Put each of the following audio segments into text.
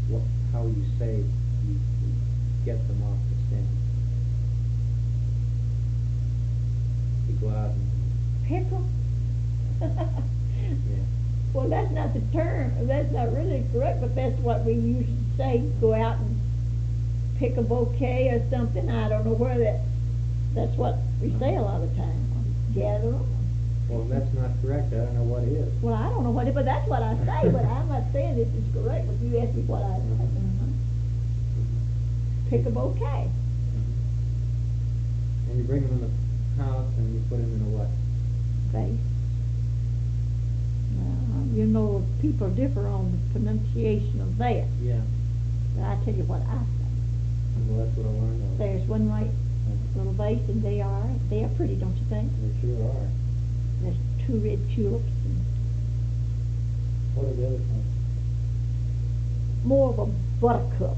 how you say you get them off the stem. You go out and Pickle? yeah. Well, that's not the term. That's not really correct, but that's what we used to say. Go out and pick a bouquet or something. I don't know where that's what we say a lot of times. Gather them. Well, that's not correct. I don't know what is. Well, I don't know what it is, but that's what I say. But I'm not saying this is correct. But you asked me what I said. Pick a bouquet. And you bring them in the house and you put them in a what? Vase. You know, people differ on the pronunciation of that. Yeah. But I tell you what I say. Well, that's what I learned. There's one white little vase, and they are pretty, don't you think? They sure are. There's 2 red tulips and What are the other ones? more of a buttercup.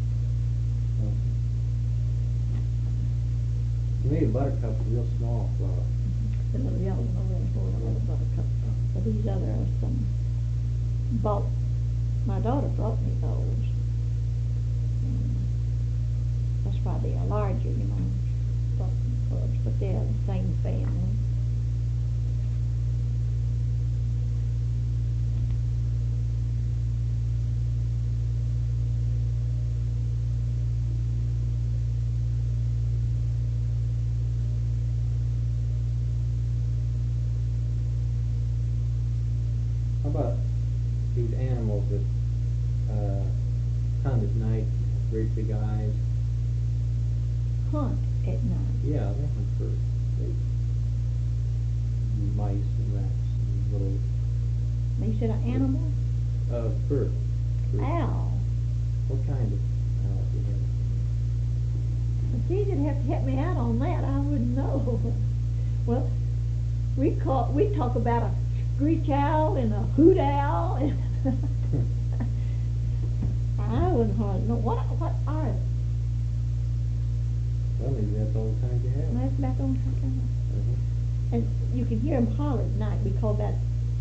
To me, a buttercup is a real small flower. The little yellow one over there is more of a little buttercup. But these other are some my daughter brought me those. That's why they are larger, you know, but they're the same family. How about these animals that hunt at night, have great big eyes? Hunt at night. Yeah, they hunt for mice and rats and little You said an animal? bird. Owl. What kind of owl do you have? But gee, you'd have to help me out on that. I wouldn't know. Well, we talk about a screech owl and a hoot owl, and I wouldn't hardly know what are they. Well, maybe that's all the kinds you have. That's about the only kind I know. Uh-huh. And you can hear them holler at night. We talk about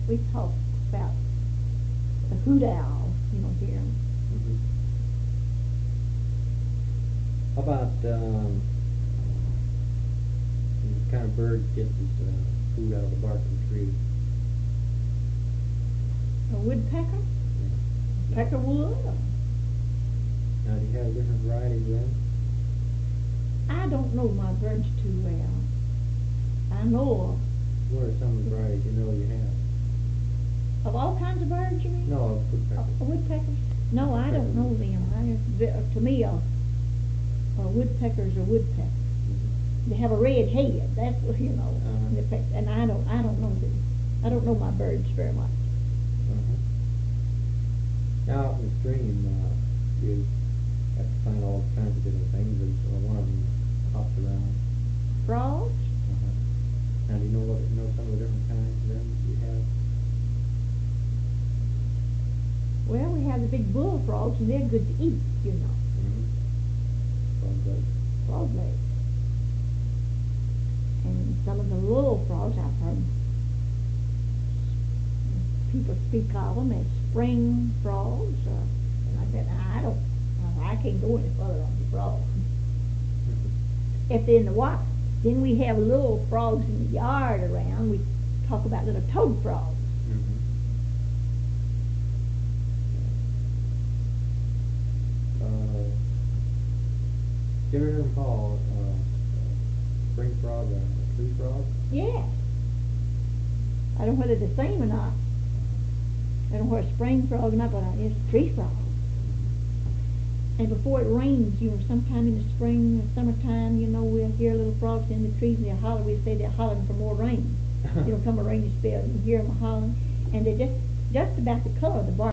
the hoot owl. You know, hear them. Mm-hmm. How about the kind of bird gets its food out of the bark of the tree? A woodpecker? Yeah. Peckerwood? Now, do you have different varieties then? I don't know my birds too well. I know What are some of the varieties you know you have? of all kinds of birds, you mean? No, of woodpeckers. Woodpeckers? No, I don't know them. To me, a woodpecker's a woodpecker. Mm-hmm. They have a red head. That's what you know. Uh-huh. And I don't know them. I don't know my birds very much. Uh-huh. Now, out in the stream, you have to find all kinds of different things. There's one of them hops around. Frogs? Uh-huh. Now, do you know some of the different kinds of them you have? Well, we have the big bullfrogs, and they're good to eat, you know. Mm-hmm. Frog legs. And some of the little frogs, I've heard people speak of them as spring frogs, and I said, I can't go any further on the frogs. If they're in the water. Then we have little frogs in the yard around. We talk about little toad frogs. Mm-hmm. You ever hear them call spring frog a tree frog? Yes. I don't know whether they're the same or not. I don't know whether it's spring frog or not, but it's a tree frog. And before it rains, you know, sometime in the spring or summertime, you know, we'll hear little frogs in the trees and they'll holler. We say they're hollering for more rain. It'll come a rainy spell and you hear them hollering. And they're just about the color of the bark.